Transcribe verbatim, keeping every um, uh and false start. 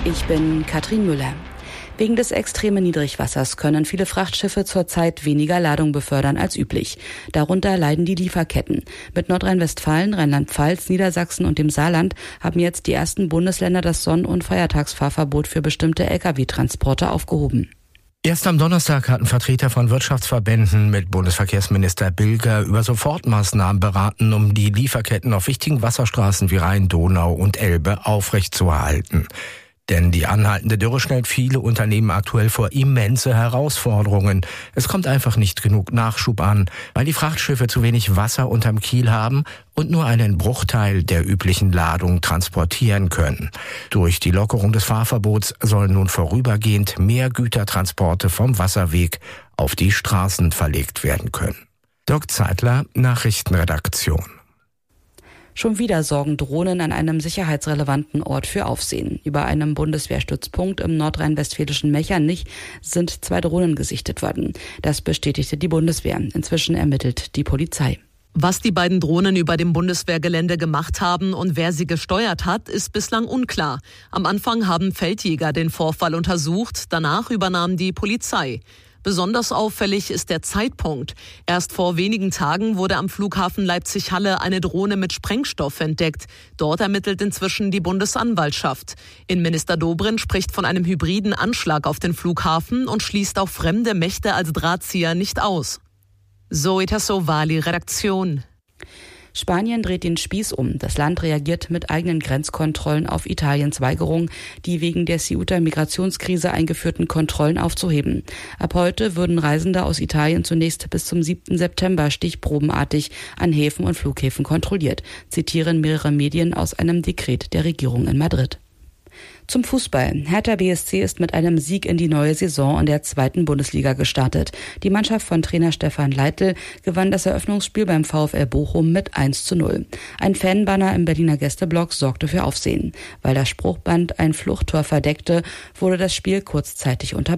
Ich bin Katrin Müller. Wegen des extremen Niedrigwassers können viele Frachtschiffe zurzeit weniger Ladung befördern als üblich. Darunter leiden die Lieferketten. Mit Nordrhein-Westfalen, Rheinland-Pfalz, Niedersachsen und dem Saarland haben jetzt die ersten Bundesländer das Sonn- und Feiertagsfahrverbot für bestimmte L K W-Transporte aufgehoben. Erst am Donnerstag hatten Vertreter von Wirtschaftsverbänden mit Bundesverkehrsminister Bilger über Sofortmaßnahmen beraten, um die Lieferketten auf wichtigen Wasserstraßen wie Rhein, Donau und Elbe aufrechtzuerhalten. Denn die anhaltende Dürre stellt viele Unternehmen aktuell vor immense Herausforderungen. Es kommt einfach nicht genug Nachschub an, weil die Frachtschiffe zu wenig Wasser unterm Kiel haben und nur einen Bruchteil der üblichen Ladung transportieren können. Durch die Lockerung des Fahrverbots sollen nun vorübergehend mehr Gütertransporte vom Wasserweg auf die Straßen verlegt werden können. Dirk Zeitler, Nachrichtenredaktion. Schon wieder sorgen Drohnen an einem sicherheitsrelevanten Ort für Aufsehen. Über einem Bundeswehrstützpunkt im nordrhein-westfälischen Mechernich sind zwei Drohnen gesichtet worden. Das bestätigte die Bundeswehr. Inzwischen ermittelt die Polizei. Was die beiden Drohnen über dem Bundeswehrgelände gemacht haben und wer sie gesteuert hat, ist bislang unklar. Am Anfang haben Feldjäger den Vorfall untersucht, danach übernahm die Polizei. Besonders auffällig ist der Zeitpunkt. Erst vor wenigen Tagen wurde am Flughafen Leipzig-Halle eine Drohne mit Sprengstoff entdeckt. Dort ermittelt inzwischen die Bundesanwaltschaft. Innenminister Dobrindt spricht von einem hybriden Anschlag auf den Flughafen und schließt auch fremde Mächte als Drahtzieher nicht aus. Zoe Tassovali, Redaktion. Spanien dreht den Spieß um. Das Land reagiert mit eigenen Grenzkontrollen auf Italiens Weigerung, die wegen der Ceuta-Migrationskrise eingeführten Kontrollen aufzuheben. Ab heute würden Reisende aus Italien zunächst bis zum siebten September stichprobenartig an Häfen und Flughäfen kontrolliert, zitieren mehrere Medien aus einem Dekret der Regierung in Madrid. Zum Fußball. Hertha B S C ist mit einem Sieg in die neue Saison in der zweiten Bundesliga gestartet. Die Mannschaft von Trainer Stefan Leitl gewann das Eröffnungsspiel beim VfL Bochum mit eins zu null. Ein Fanbanner im Berliner Gästeblock sorgte für Aufsehen. Weil das Spruchband ein Fluchttor verdeckte, wurde das Spiel kurzzeitig unterbrochen.